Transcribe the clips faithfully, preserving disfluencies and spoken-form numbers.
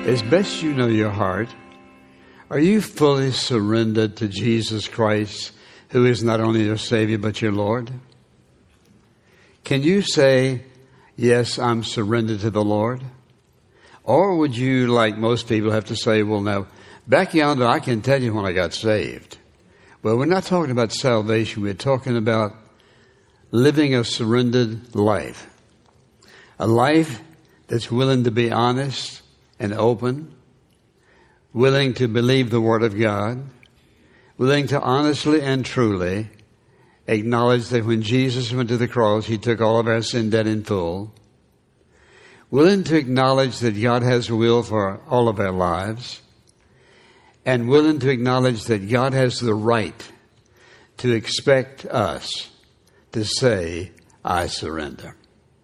As best you know your heart, are you fully surrendered to Jesus Christ, who is not only your Savior but your Lord? Can you say, yes, I'm surrendered to the Lord? Or would you, like most people, have to say, well, now, back yonder, I can tell you when I got saved. Well, we're not talking about salvation. We're talking about living a surrendered life. A life that's willing to be honest and open, willing to believe the Word of God, willing to honestly and truly acknowledge that when Jesus went to the cross, He took all of our sin debt in full, willing to acknowledge that God has a will for all of our lives, and willing to acknowledge that God has the right to expect us to say, I surrender.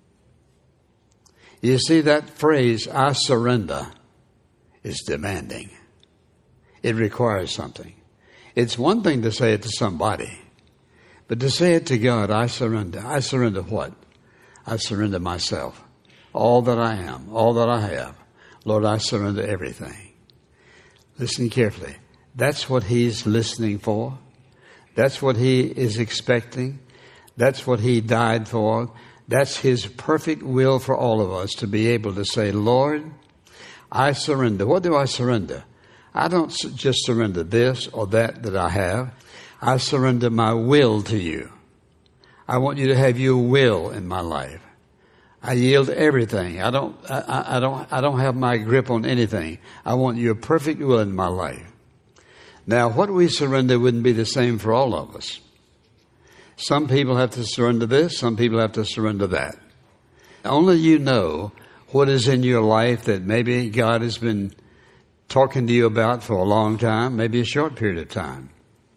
You see, that phrase, I surrender, is demanding. It requires something. It's one thing to say it to somebody, but to say it to God, I surrender. I surrender what? I surrender myself. All that I am, all that I have. Lord, I surrender everything. Listen carefully. That's what He's listening for. That's what He is expecting. That's what He died for. That's His perfect will for all of us, to be able to say, Lord, I surrender. What do I surrender? I don't just surrender this or that that I have. I surrender my will to you. I want you to have your will in my life. I yield everything. I don't, I, I don't, I don't have my grip on anything. I want your perfect will in my life. Now, what we surrender wouldn't be the same for all of us. Some people have to surrender this. Some people have to surrender that. Only you know what is in your life that maybe God has been talking to you about for a long time, maybe a short period of time.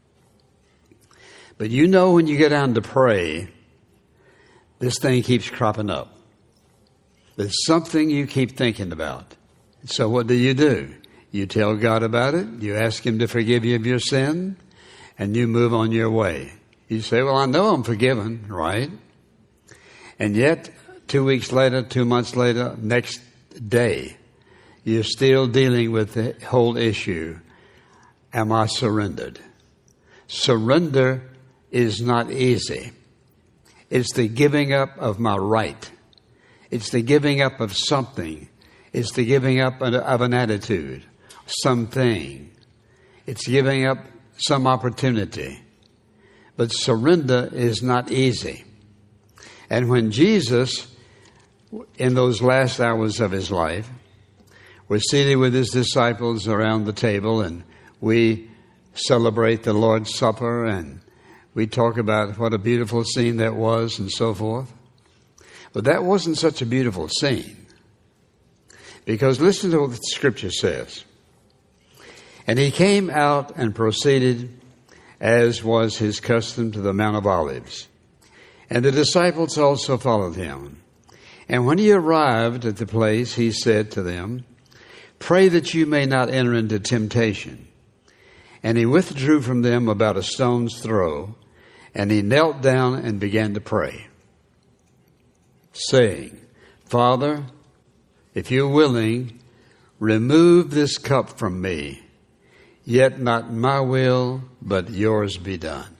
But you know when you get down to pray, this thing keeps cropping up. There's something you keep thinking about. So what do you do? You tell God about it. You ask Him to forgive you of your sin, and you move on your way. You say, well, I know I'm forgiven, right? And yet, two weeks later, two months later, next day, you're still dealing with the whole issue. Am I surrendered? Surrender is not easy. It's the giving up of my right. It's the giving up of something. It's the giving up of an attitude, something. It's giving up some opportunity. But surrender is not easy. And when Jesus, in those last hours of His life, was seated with His disciples around the table, and we celebrate the Lord's Supper, and we talk about what a beautiful scene that was and so forth. But that wasn't such a beautiful scene. Because listen to what the Scripture says. And He came out and proceeded, as was His custom, to the Mount of Olives. And the disciples also followed Him. And when He arrived at the place, He said to them, pray that you may not enter into temptation. And He withdrew from them about a stone's throw, and He knelt down and began to pray, saying, Father, if you're willing, remove this cup from me. Yet not my will, but yours be done.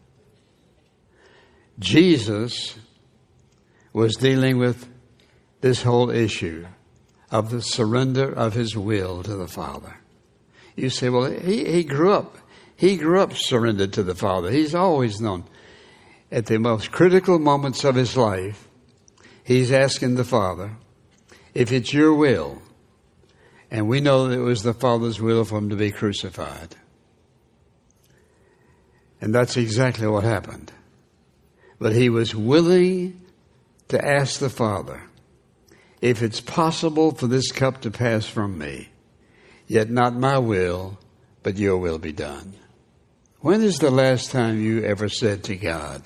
Jesus was dealing with this whole issue of the surrender of His will to the Father. You say, well, he, he grew up. He grew up surrendered to the Father. He's always known. At the most critical moments of his life, he's asking the Father, if it's your will. And we know that it was the Father's will for Him to be crucified. And that's exactly what happened. But He was willing to ask the Father, if it's possible for this cup to pass from me, yet not my will, but your will be done. When is the last time you ever said to God,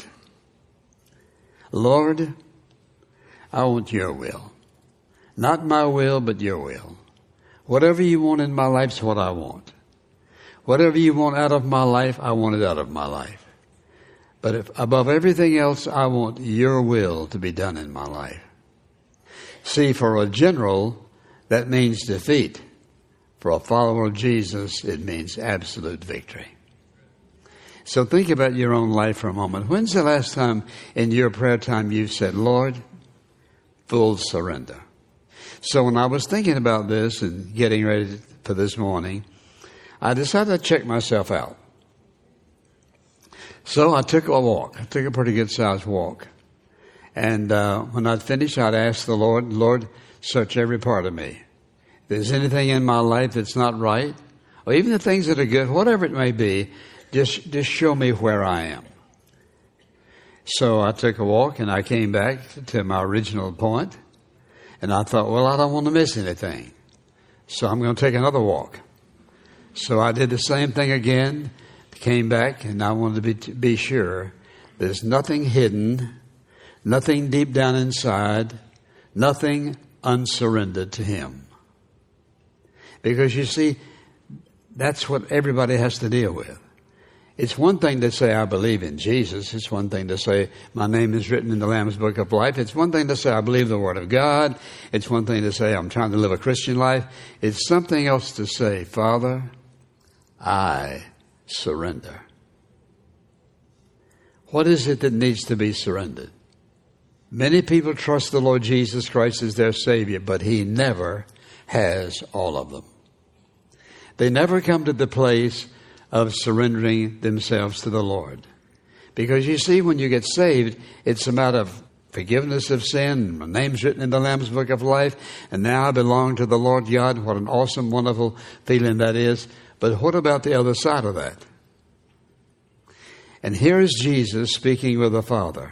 Lord, I want your will. Not my will, but your will. Whatever you want in my life is what I want. Whatever you want out of my life, I want it out of my life. But if, above everything else, I want your will to be done in my life. See, for a general, that means defeat. For a follower of Jesus, it means absolute victory. So think about your own life for a moment. When's the last time in your prayer time you said, Lord, full surrender? So when I was thinking about this and getting ready for this morning, I decided to check myself out. So I took a walk. I took a pretty good sized walk. And uh, when I'd finished, I'd ask the Lord, Lord, search every part of me. If there's anything in my life that's not right, or even the things that are good, whatever it may be, just, just show me where I am. So I took a walk and I came back to my original point. And I thought, well, I don't want to miss anything. So I'm going to take another walk. So I did the same thing again, came back, and I wanted to be, to be sure there's nothing hidden, nothing deep down inside, nothing unsurrendered to Him. Because you see, that's what everybody has to deal with. It's one thing to say, I believe in Jesus. It's one thing to say, my name is written in the Lamb's Book of Life. It's one thing to say, I believe the Word of God. It's one thing to say, I'm trying to live a Christian life. It's something else to say, Father, I surrender. What is it that needs to be surrendered? Many people trust the Lord Jesus Christ as their Savior, but He never has all of them. They never come to the place of surrendering themselves to the Lord. Because you see, when you get saved, it's a matter of forgiveness of sin. My name's written in the Lamb's Book of Life, and now I belong to the Lord God. What an awesome, wonderful feeling that is. But what about the other side of that? And here is Jesus speaking with the Father.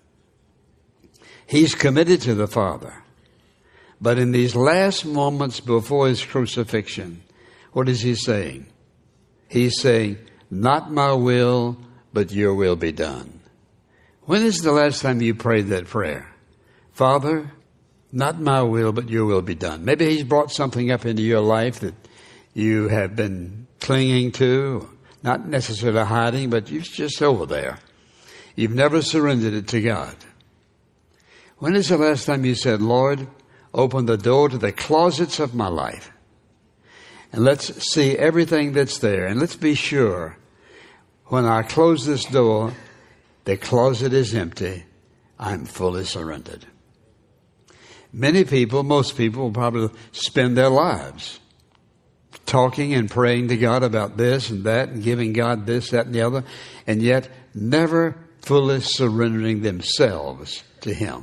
He's committed to the Father. But in these last moments before His crucifixion, what is He saying? He's saying, not my will, but your will be done. When is the last time you prayed that prayer? Father, not my will, but your will be done. Maybe He's brought something up into your life that you have been clinging to, not necessarily hiding, but it's just over there. You've never surrendered it to God. When is the last time you said, Lord, open the door to the closets of my life? And let's see everything that's there. And let's be sure when I close this door, the closet is empty. I'm fully surrendered. Many people, most people will probably spend their lives talking and praying to God about this and that and giving God this, that, and the other, and yet never fully surrendering themselves to Him.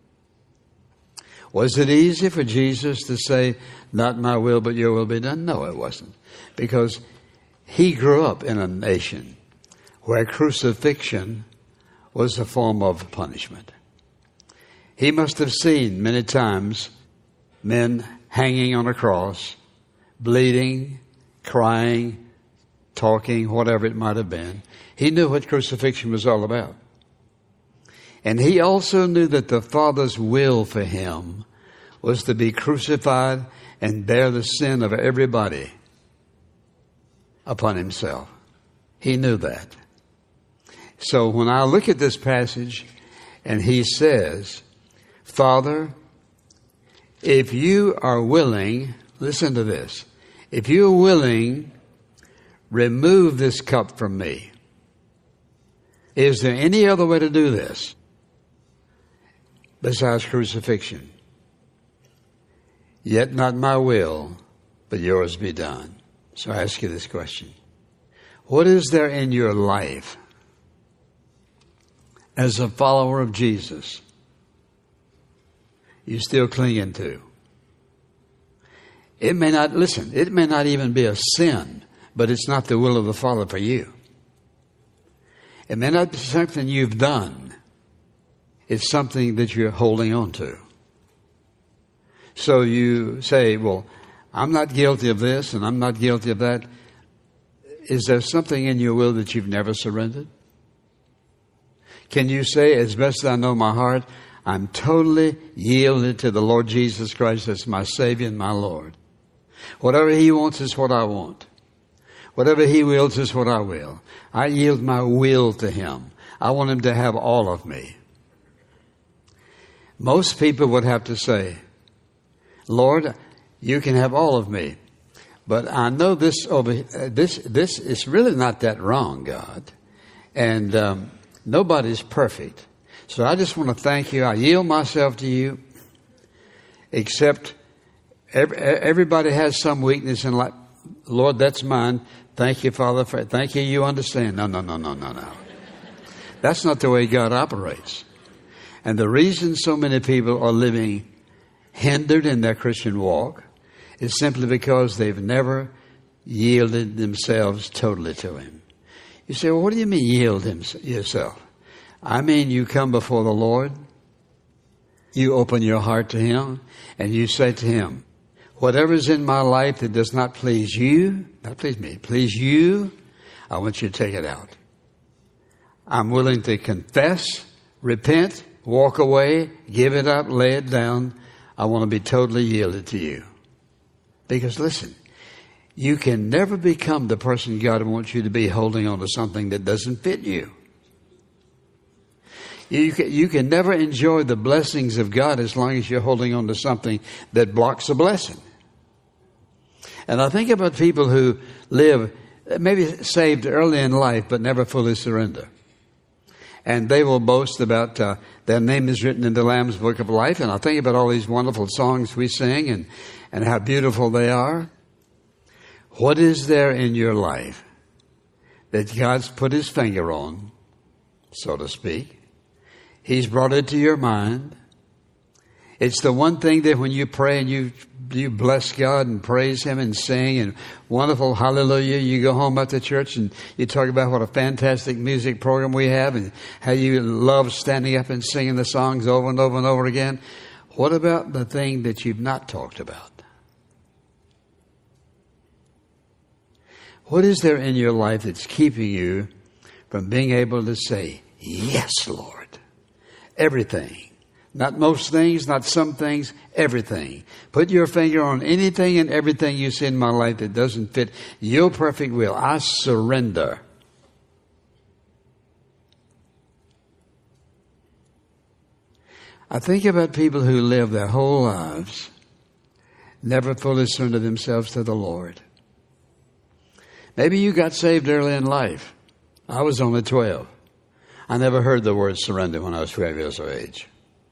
Was it easy for Jesus to say, not my will, but your will be done? No, it wasn't. Because He grew up in a nation where crucifixion was a form of punishment. He must have seen many times men hanging on a cross, bleeding, crying, talking, whatever it might have been. He knew what crucifixion was all about. And He also knew that the Father's will for Him was to be crucified and bear the sin of everybody upon Himself. He knew that. So when I look at this passage and He says, Father, if you are willing, listen to this, if you are willing, remove this cup from me. Is there any other way to do this besides crucifixion? Yet not my will, but yours be done. So I ask you this question. What is there in your life as a follower of Jesus you still clinging to? It may not, listen, it may not even be a sin, but it's not the will of the Father for you. It may not be something you've done. It's something that you're holding on to. So you say, well, I'm not guilty of this and I'm not guilty of that. Is there something in your will that you've never surrendered? Can you say, as best I know my heart, I'm totally yielded to the Lord Jesus Christ as my Savior and my Lord. Whatever He wants is what I want. Whatever He wills is what I will. I yield my will to Him. I want Him to have all of me. Most people would have to say, Lord, you can have all of me, But I know this over uh, this this is really not that wrong, God. And um, nobody's perfect. So I just want to thank you. I yield myself to you. Except every, everybody has some weakness in life. Lord, that's mine. Thank you, Father, for it. Thank you, you understand. No, no, no, no, no, no. That's not the way God operates. And the reason so many people are living hindered in their Christian walk is simply because they've never yielded themselves totally to Him. You say, well, what do you mean yield him, yourself? I mean you come before the Lord, you open your heart to Him, and you say to Him, whatever is in my life that does not please you, not please me, please you, I want you to take it out. I'm willing to confess, repent, walk away, give it up, lay it down. I want to be totally yielded to you. Because listen, you can never become the person God wants you to be holding on to something that doesn't fit you. You can, you can never enjoy the blessings of God as long as you're holding on to something that blocks a blessing. And I think about people who live, maybe saved early in life, but never fully surrender. And they will boast about uh, their name is written in the Lamb's Book of Life. And I think about all these wonderful songs we sing and, and how beautiful they are. What is there in your life that God's put His finger on, so to speak? He's brought it to your mind. It's the one thing that when you pray and you you bless God and praise Him and sing and wonderful hallelujah, you go home after church and you talk about what a fantastic music program we have and how you love standing up and singing the songs over and over and over again. What about the thing that you've not talked about? What is there in your life that's keeping you from being able to say, yes, Lord? Everything. Not most things, not some things, everything. Put your finger on anything and everything you see in my life that doesn't fit your perfect will. I surrender. I think about people who live their whole lives, never fully surrender themselves to the Lord. Maybe you got saved early in life. I was only twelve. I never heard the word surrender when I was twelve years of age.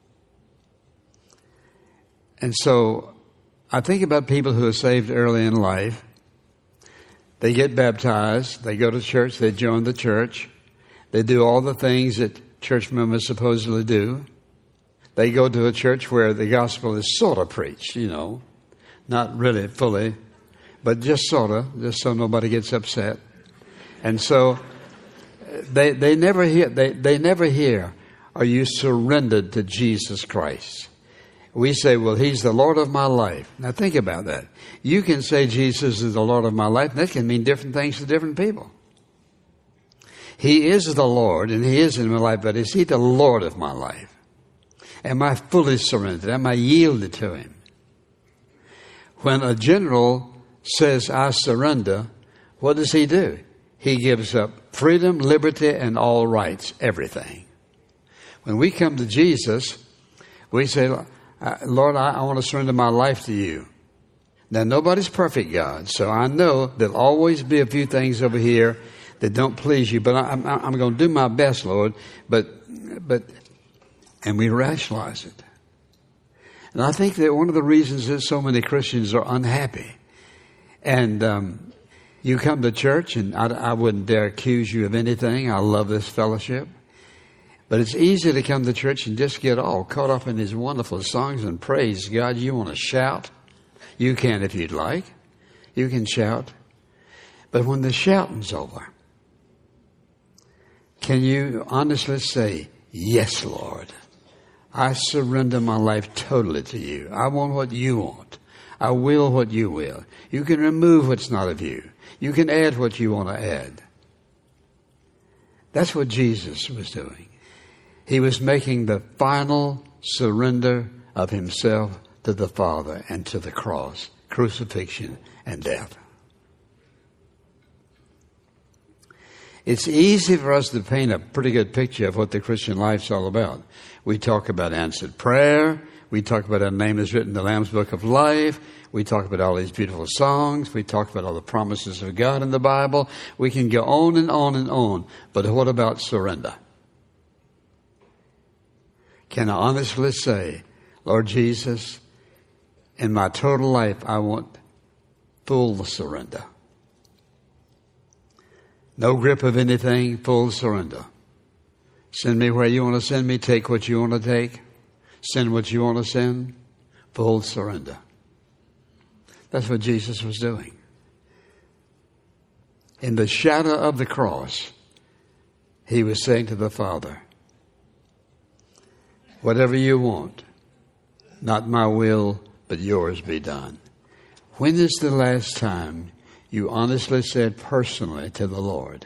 And so I think about people who are saved early in life. They get baptized. They go to church. They join the church. They do all the things that church members supposedly do. They go to a church where the gospel is sort of preached, you know, not really fully, but just sort of, just so nobody gets upset. And so they they never hear, they, they never hear, are you surrendered to Jesus Christ? We say, well, He's the Lord of my life. Now think about that. You can say Jesus is the Lord of my life, and that can mean different things to different people. He is the Lord, and He is in my life, but is He the Lord of my life? Am I fully surrendered? Am I yielded to Him? When a general says, I surrender, what does he do? He gives up freedom, liberty, and all rights, everything. When we come to Jesus, we say, Lord, I, I want to surrender my life to you. Now, nobody's perfect, God, so I know there'll always be a few things over here that don't please you, but I, I'm, I'm going to do my best, Lord, but, but, and we rationalize it. And I think that one of the reasons that so many Christians are unhappy, and um, you come to church, and I, I wouldn't dare accuse you of anything. I love this fellowship. But it's easy to come to church and just get all caught up in these wonderful songs and praise God. You want to shout. You can if you'd like. You can shout. But when the shouting's over, can you honestly say, yes, Lord, I surrender my life totally to you. I want what you want. I will what you will. You can remove what's not of you. You can add what you want to add. That's what Jesus was doing. He was making the final surrender of Himself to the Father and to the cross, crucifixion, and death. It's easy for us to paint a pretty good picture of what the Christian life's all about. We talk about answered prayer. We talk about our name is written in the Lamb's Book of Life. We talk about all these beautiful songs. We talk about all the promises of God in the Bible. We can go on and on and on. But what about surrender? Can I honestly say, Lord Jesus, in my total life, I want full surrender. No grip of anything, full surrender. Send me where you want to send me. Take what you want to take. Send what you want to send. Full surrender. That's what Jesus was doing. In the shadow of the cross, he was saying to the Father, whatever you want, not my will, but yours be done. When is the last time you honestly said personally to the Lord,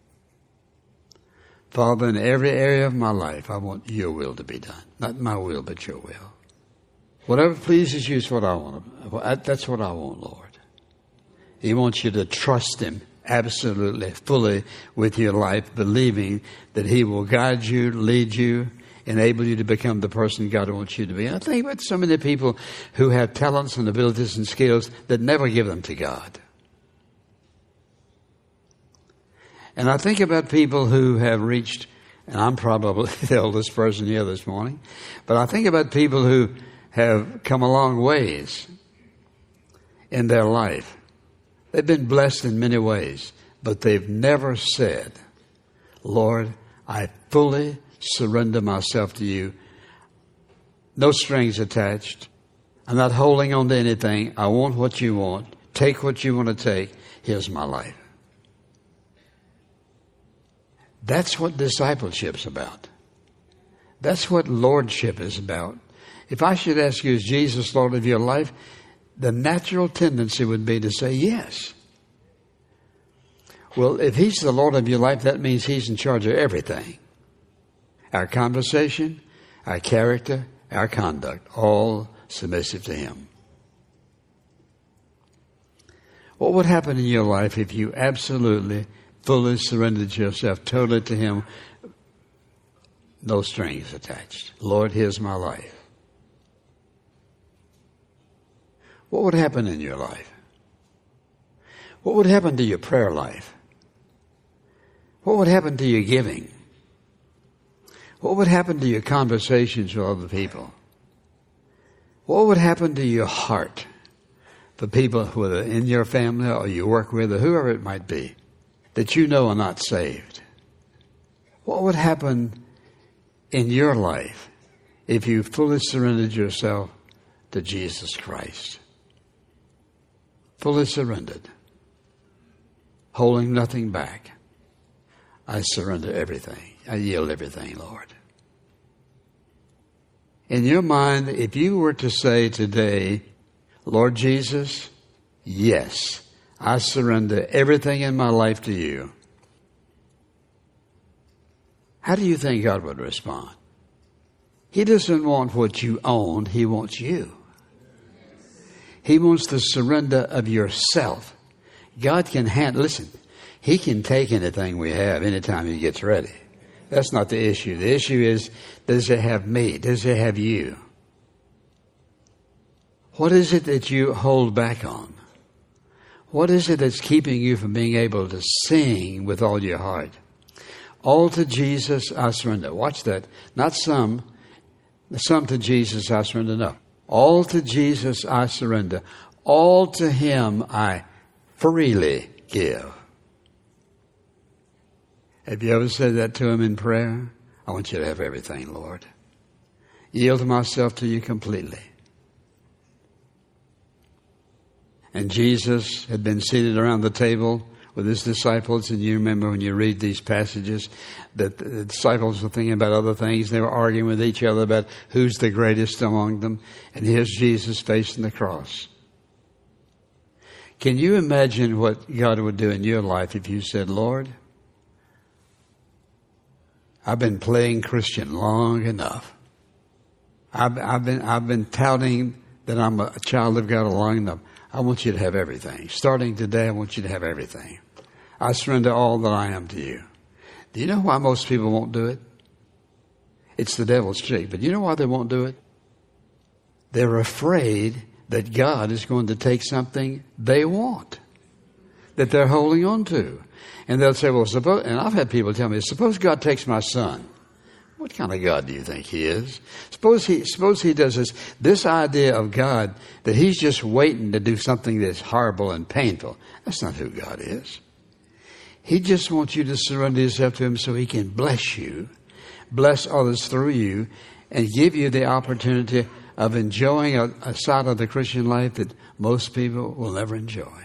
Father, in every area of my life, I want your will to be done. Not my will, but your will. Whatever pleases you is what I want. That's what I want, Lord. He wants you to trust him absolutely, fully with your life, believing that he will guide you, lead you, enable you to become the person God wants you to be. And I think about so many people who have talents and abilities and skills that never give them to God. And I think about people who have reached, and I'm probably the oldest person here this morning, but I think about people who have come a long ways in their life. They've been blessed in many ways, but they've never said, Lord, I fully surrender myself to you. No strings attached. I'm not holding on to anything. I want what you want. Take what you want to take. Here's my life. That's what discipleship's about. That's what lordship is about. If I should ask you, is Jesus Lord of your life? The natural tendency would be to say yes. Well, if he's the Lord of your life, that means he's in charge of everything. Our conversation, our character, our conduct, all submissive to him. What would happen in your life if you absolutely, fully surrendered yourself totally to him? No strings attached. Lord, here's my life. What would happen in your life? What would happen to your prayer life? What would happen to your giving? What would happen to your conversations with other people? What would happen to your heart for people who are in your family or you work with or whoever it might be that you know are not saved? What would happen in your life if you fully surrendered yourself to Jesus Christ? Fully surrendered, holding nothing back. I surrender everything. I yield everything, Lord. In your mind, if you were to say today, Lord Jesus, yes, I surrender everything in my life to you, how do you think God would respond? He doesn't want what you own. He wants you. He wants the surrender of yourself. God can handle, listen, he can take anything we have anytime he gets ready. That's not the issue. The issue is, does it have me? Does it have you? What is it that you hold back on? What is it that's keeping you from being able to sing with all your heart? All to Jesus I surrender. Watch that. Not some. Some to Jesus I surrender. No. All to Jesus I surrender. All to him I freely give. Have you ever said that to him in prayer? I want you to have everything, Lord. Yield myself to you completely. And Jesus had been seated around the table with his disciples, and you remember when you read these passages that the disciples were thinking about other things. They were arguing with each other about who's the greatest among them. And here's Jesus facing the cross. Can you imagine what God would do in your life if you said, Lord, I've been playing Christian long enough. I've, I've been I've been touting that I'm a child of God long enough. I want you to have everything. Starting today, I want you to have everything. I surrender all that I am to you. Do you know why most people won't do it? It's the devil's trick. But you know why they won't do it? They're afraid that God is going to take something they want, that they're holding on to. And they'll say, well, suppose, and I've had people tell me, suppose God takes my son. What kind of God do you think he is? Suppose he, suppose he does this, this idea of God, that he's just waiting to do something that's horrible and painful. That's not who God is. He just wants you to surrender yourself to him so he can bless you, bless others through you, and give you the opportunity of enjoying a, a side of the Christian life that most people will never enjoy.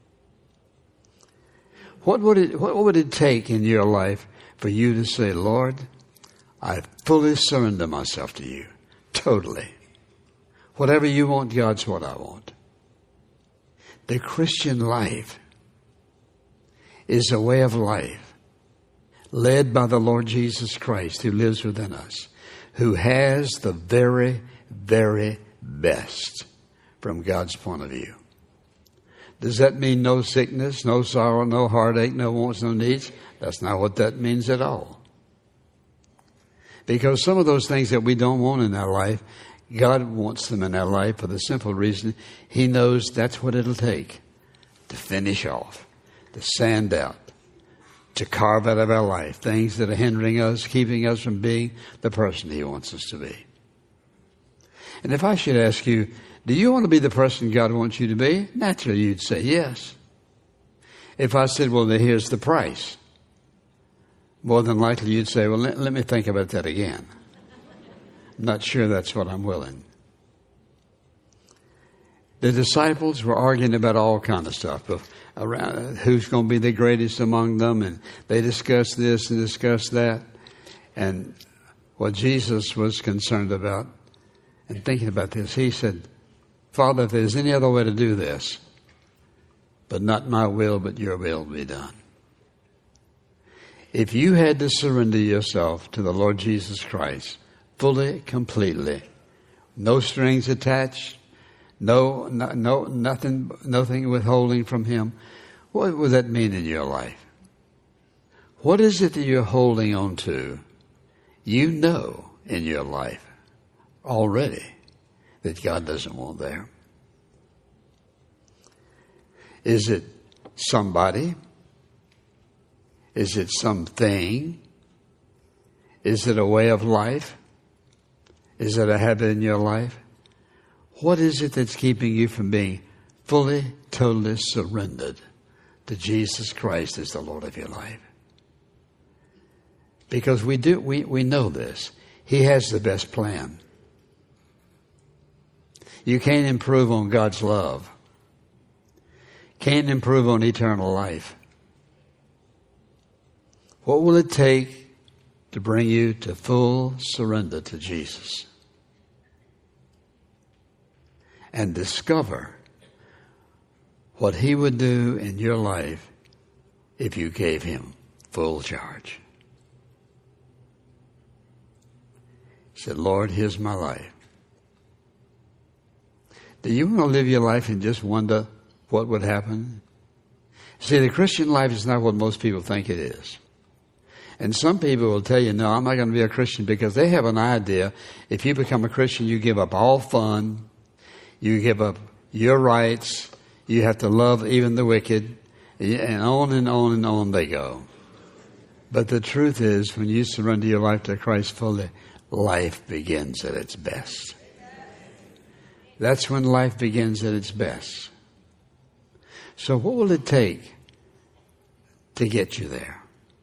What would it, what would it take in your life for you to say, Lord, I fully surrender myself to you, totally. Whatever you want, God's what I want. The Christian life is a way of life led by the Lord Jesus Christ who lives within us, who has the very, very best from God's point of view. Does that mean no sickness, no sorrow, no heartache, no wants, no needs? That's not what that means at all. Because some of those things that we don't want in our life, God wants them in our life for the simple reason he knows that's what it'll take to finish off, to sand out, to carve out of our life things that are hindering us, keeping us from being the person he wants us to be. And if I should ask you, do you want to be the person God wants you to be? Naturally, you'd say yes. If I said, well, then here's the price, more than likely you'd say, well, let, let me think about that again. I'm not sure that's what I'm willing. The disciples were arguing about all kinds of stuff, but around who's going to be the greatest among them, and they discussed this and discussed that. And what Jesus was concerned about and thinking about this, he said, Father, if there's any other way to do this, but not my will, but your will be done. If you had to surrender yourself to the Lord Jesus Christ, fully, completely, no strings attached, no, no, no, nothing, nothing withholding from him, what would that mean in your life? What is it that you're holding on to? You know in your life already that God doesn't want there. Is it somebody? Is it something? Is it a way of life? Is it a habit in your life? What is it that's keeping you from being fully, totally surrendered to Jesus Christ as the Lord of your life? Because we do, we, we know this. He has the best plan. You can't improve on God's love. Can't improve on eternal life. What will it take to bring you to full surrender to Jesus? And discover what he would do in your life if you gave him full charge. He said, Lord, here's my life. Do you want to live your life and just wonder what would happen? See, the Christian life is not what most people think it is. And some people will tell you, no, I'm not going to be a Christian, because they have an idea. If you become a Christian, you give up all fun. You give up your rights. You have to love even the wicked. And on and on and on they go. But the truth is, when you surrender your life to Christ fully, life begins at its best. That's when life begins at its best. So what will it take to get you there?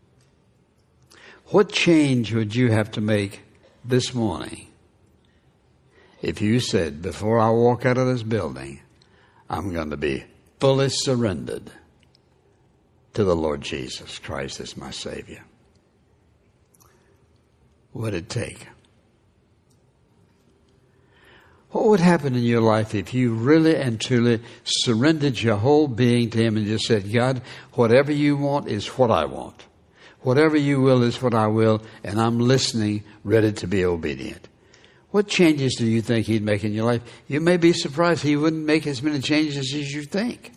What change would you have to make this morning if you said, before I walk out of this building, I'm going to be fully surrendered to the Lord Jesus Christ as my Savior? What would it take? What would happen in your life if you really and truly surrendered your whole being to him and just said, God, whatever you want is what I want. Whatever you will is what I will, and I'm listening, ready to be obedient. What changes do you think he'd make in your life? You may be surprised he wouldn't make as many changes as you think.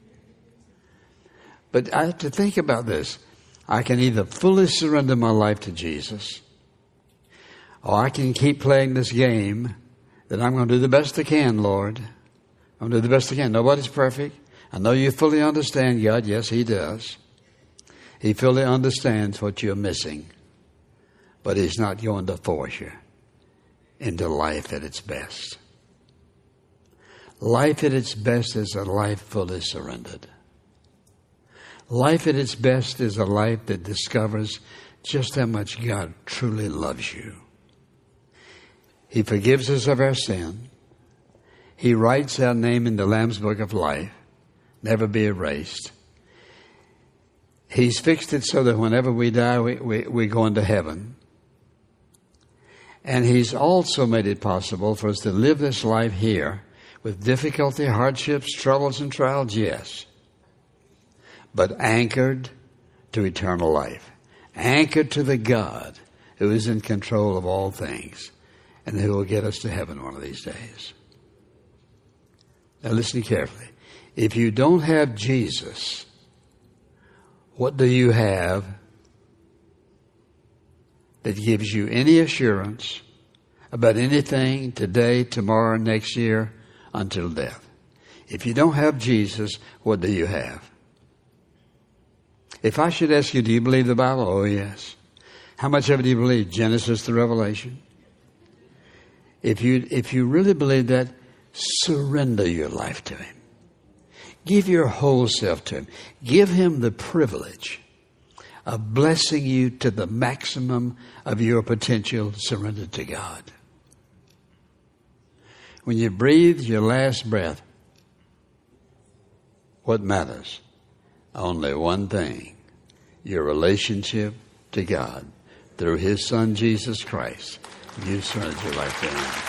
But I have to think about this. I can either fully surrender my life to Jesus, or I can keep playing this game that I'm going to do the best I can, Lord. I'm going to do the best I can. Nobody's perfect. I know you fully understand God. Yes, He does. He fully understands what you're missing. But He's not going to force you into life at its best. Life at its best is a life fully surrendered. Life at its best is a life that discovers just how much God truly loves you. He forgives us of our sin. He writes our name in the Lamb's Book of Life, never be erased. He's fixed it so that whenever we die, we, we, we go into heaven. And He's also made it possible for us to live this life here with difficulty, hardships, troubles, and trials, yes. But anchored to eternal life. Anchored to the God who is in control of all things and who will get us to heaven one of these days. Now listen carefully. If you don't have Jesus, what do you have that gives you any assurance about anything today, tomorrow, next year, until death? If you don't have Jesus, what do you have? If I should ask you, do you believe the Bible? Oh, yes. How much of it do you believe? Genesis to Revelation? If you, if you really believe that, surrender your life to Him. Give your whole self to Him. Give Him the privilege of blessing you to the maximum of your potential surrendered to God. When you breathe your last breath, what matters? Only one thing, your relationship to God through His Son, Jesus Christ. You surrendered your life to Him.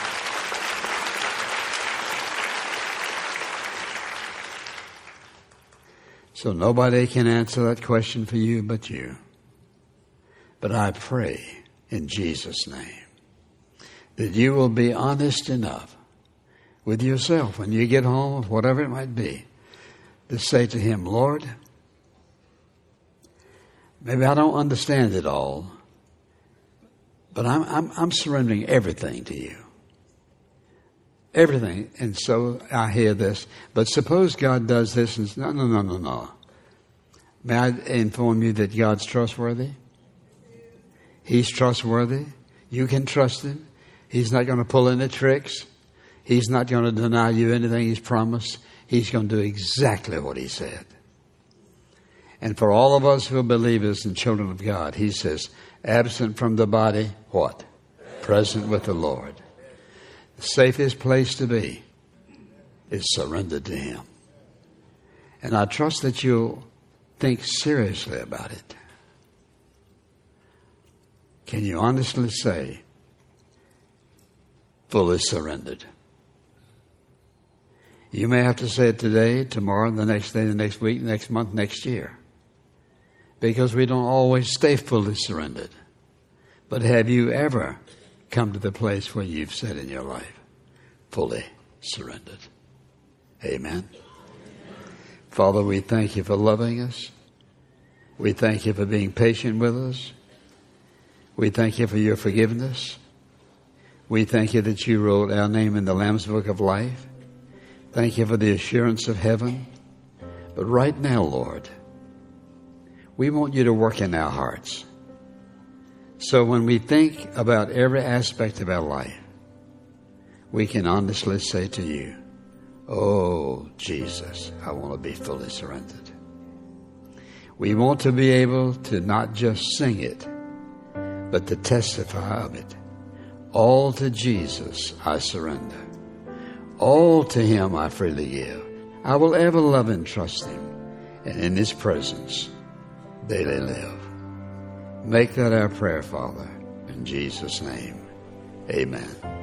So nobody can answer that question for you but you. But I pray in Jesus' name that you will be honest enough with yourself when you get home, whatever it might be, to say to Him, Lord, maybe I don't understand it all, but I'm, I'm, I'm surrendering everything to you. Everything. And so I hear this, but suppose God does this and no, no, no, no, no. May I inform you that God's trustworthy? He's trustworthy. You can trust Him. He's not going to pull any tricks. He's not going to deny you anything He's promised. He's going to do exactly what He said. And for all of us who are believers and children of God, He says, absent from the body, what? Present with the Lord. The safest place to be is surrendered to Him. And I trust that you'll think seriously about it. Can you honestly say, fully surrendered? You may have to say it today, tomorrow, the next day, the next week, next month, next year. Because we don't always stay fully surrendered. But have you ever come to the place where you've said in your life, fully surrendered? Amen. Father, we thank You for loving us. We thank You for being patient with us. We thank You for Your forgiveness. We thank You that You wrote our name in the Lamb's Book of Life. Thank You for the assurance of heaven. But right now, Lord, we want You to work in our hearts. So when we think about every aspect of our life, we can honestly say to You, oh, Jesus, I want to be fully surrendered. We want to be able to not just sing it, but to testify of it. All to Jesus I surrender. All to Him I freely give. I will ever love and trust Him, and in His presence daily live. Make that our prayer, Father, in Jesus' name. Amen.